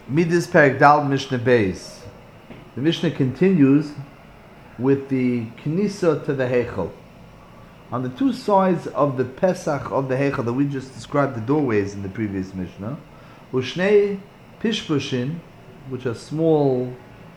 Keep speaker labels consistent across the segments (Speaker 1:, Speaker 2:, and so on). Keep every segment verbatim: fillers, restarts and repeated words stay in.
Speaker 1: Midas Perek Dal Mishnah Beis. The Mishnah continues with the Knisa to the Heichel. On the two sides of the Pesach of the Heichel that we just described the doorways in the previous Mishnah, Ushnei Pishpushin, which are small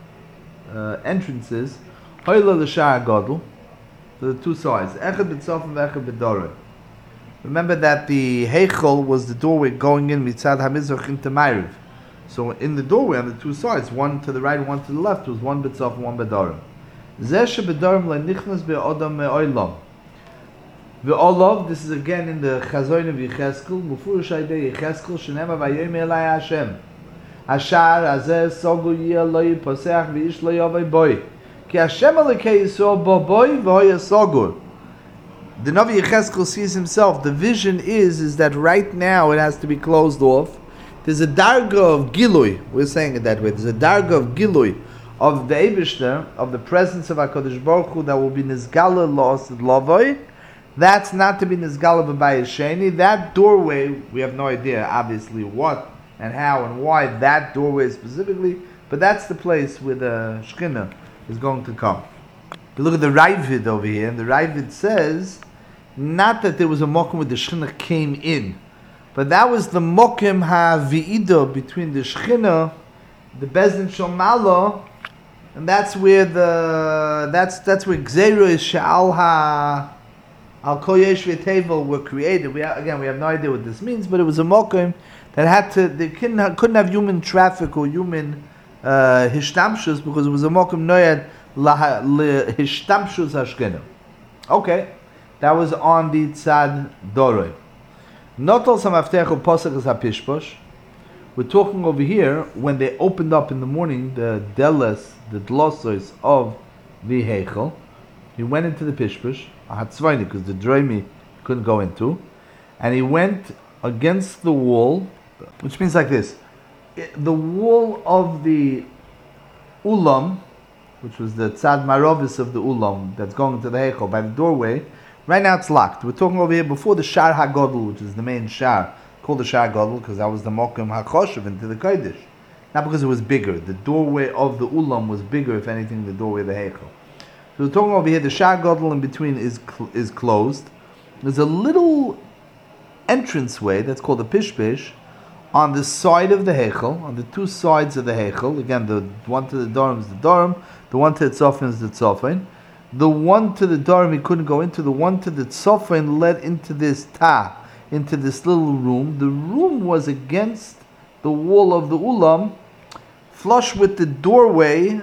Speaker 1: uh, entrances, Hoyla L'Shar Gadol, the two sides, Echad B'Tzof and Echad B'Doron. Remember that the Heichel was the doorway going in Mitzad HaMizrach into Ma'ariv. So in the doorway on the two sides, one to the right and one to the left, was one B'Tzof and one B'Doron. Zeh sheB'Doron le'nichnas be'odam me'olam. Ve'olav, this is again in the Chazoin of Yecheskel, Mufurish Aydei Yecheskel, Shenema v'yoyim elai Hashem. Ashar azeh sogu yeh lo yiposeach v'ish lo yovei boi. Ki Hashem alekei yisrael bo boi v'hoya sogur. The Navi Yecheskel sees himself. The vision is, is that right now it has to be closed off. There's a darga of Gilui, we're saying it that way, there's a darga of Gilui, of the Eibishter, of the presence of HaKadosh Baruch Hu, that will be Nizgala Los Lavoi. That's not to be Nizgala B'Bayis Sheni. That doorway, we have no idea, obviously, what and how and why that doorway specifically, but that's the place where the Shekhinah is going to come. You look at the Ravid over here, and the Ravid says, not that there was a mokum where the Shekhinah came in, but that was the mokim ha-vi'idah between the Shekhinah, the Bezdin Shomalo, and that's where the that's that's where Gzeiro Sha'al ha al Kol Yesh V'Tevel were created. We again we have no idea what this means, but it was a mokim that had to they couldn't have, couldn't have human traffic or human uh, hishtamshus because it was a mokim noyad la hishtamshus hashkina. Okay, that was on the tzad doroi. Not all some aftechu posach is hapishposh. We're talking over here when they opened up in the morning the deles, the dlossos of the heichel. He went into the pishposh, a hatzvayni, because the droimi couldn't go into, and he went against the wall, which means like this: the wall of the ulam, which was the tzad marovis of the ulam that's going to the heichel by the doorway. Right now it's locked. We're talking over here before the Shar HaGodl, which is the main Shar, called the Shar HaGodl, because that was the Mokim HaChoshev into the Kodesh. Not because it was bigger. The doorway of the Ulam was bigger, if anything, the doorway of the Heichel. So we're talking over here, the Shar HaGodl in between is cl- is closed. There's a little entranceway, that's called the Pishpish, on the side of the Heichel, on the two sides of the Heichel. Again, the one to the Dorim is the Dorim, the one to the Tzofin is the Tzofin. The one to the Dorim he couldn't go into, the one to the Tzofin led into this Ta, into this little room. The room was against the wall of the Ulam, flush with the doorway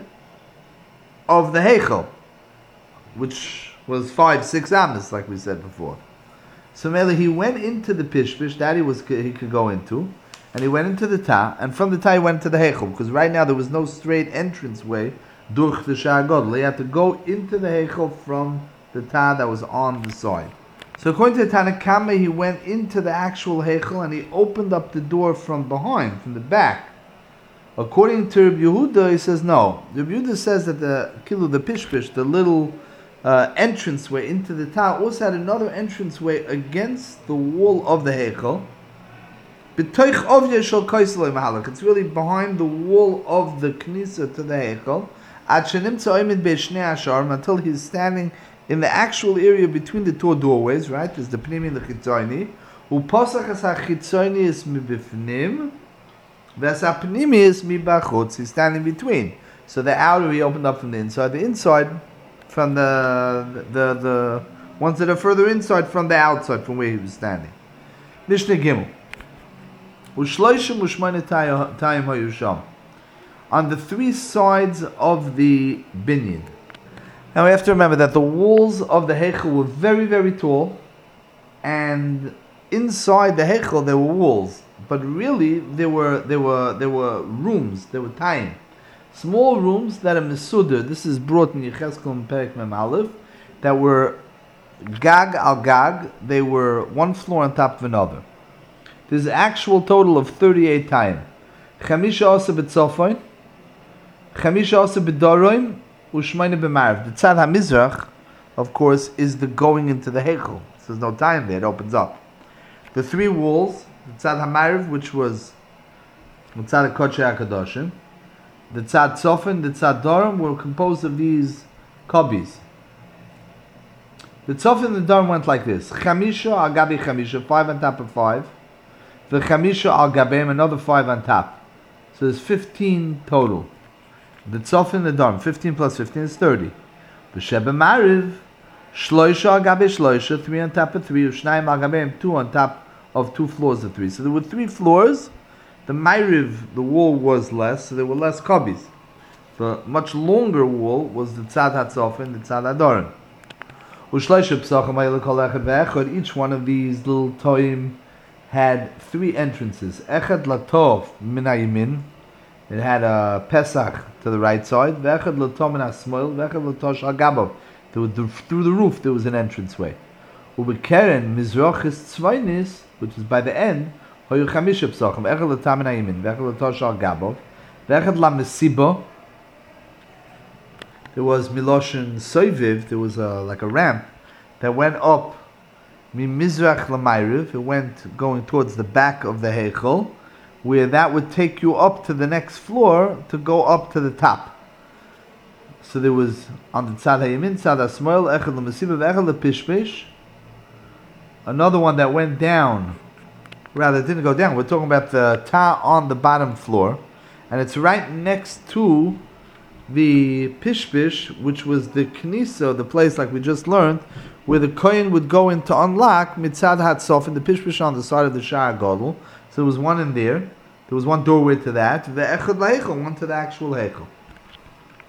Speaker 1: of the Heichel, which was five, six amas, like we said before. So Mele, he went into the Pishpish, that he, was, he could go into, and he went into the Ta, and from the Ta he went to the Heichel, because right now there was no straight entranceway durch the Shar HaGodl. He had to go into the Heichel from the Ta that was on the side. So according to Tanakama, he went into the actual Heichel and he opened up the door from behind, from the back. According to Rabbi Yehuda, he says no. Rabbi Yehuda says that the kilu, the pishpish, the little uh, entranceway into the Ta, also had another entranceway against the wall of the Heichel. It's really behind the wall of the Knisa to the Heichel. Until he's standing in the actual area between the two doorways, right? There's the Pnimi and the Chitzoni. Upasach as ha-Chitzoni is mibifnim, v'as ha-Pnimi is mibachutz. He's standing between. So the outer he opened up from the inside, the inside from the the the ones that are further inside from the outside from where he was standing. Mishnah Gimel. Ushloishim ushmane tayim hayusham. On the three sides of the binyan. Now we have to remember that the walls of the Heichel were very, very tall, and inside the Heichel there were walls, but really there were there were there were rooms, there were time, small rooms that are mesuder. This is brought in Yecheskel and Perek Mem Aleph, that were gag al gag. They were one floor on top of another. There's an actual total of thirty-eight time. Chamisha asa b'tzofon, Chamisha asa b'daroim, u'shmayne b'marav. The tzad hamizrach, of course, is the going into the heichel. So there's no time there; it opens up. The three walls, the tzad hamarav, which was Tzad Kodesh HaKadoshim. The Tzad Tzofin, the Tzad Dorim were composed of these kobis. The Tzofin and the Dorim went like this: Chamisha al gabi Chamisha, five on top of five. The Chamisha al gabeim, another five on top. So there's fifteen total. The Tzofin and the Dorim, fifteen plus fifteen is thirty. The Sheba Mariv, Shloisha al gabi Shloisha, three on top of three. Ushnayim al gabeim, two on top of two floors of three. So there were three floors. The Mariv, the wall was less, so there were less kobis. The much longer wall was the Tzad HaTzofin, the Tzad HaDorim. Each one of these little toim had three entrances. Echad latov min hayamin, it had a Pesach to the right side. Ve'echad latov min hasmoil, ve'echad latov shal gabav. Through the roof there was an entranceway. Ubekeren mizrochis tzvainis, which is by the end, hoyu chamisha psachim. Echad latov min hayamin, ve'echad latov shal gabav, ve'echad la mesibo. There was Miloshin Soiviv, there was a, like a ramp that went up Mimizrach Lamayriv, it went going towards the back of the Heichel, where that would take you up to the next floor to go up to the top. So there was on the Tzad HaYamin, Tzad HaSmoil, Echad LaMesiba, Echad LaPishpish, another one that went down, rather it didn't go down, we're talking about the Ta on the bottom floor, and it's right next to the Pishpish, which was the Knisa, the place like we just learned, where the Kohen would go in to unlock Mitzad Hatzof, and the Pishpish on the side of the Sha'ar Gadol. So there was one in there. There was one doorway to that. The Echad LaHeichel, one to the actual Heichel.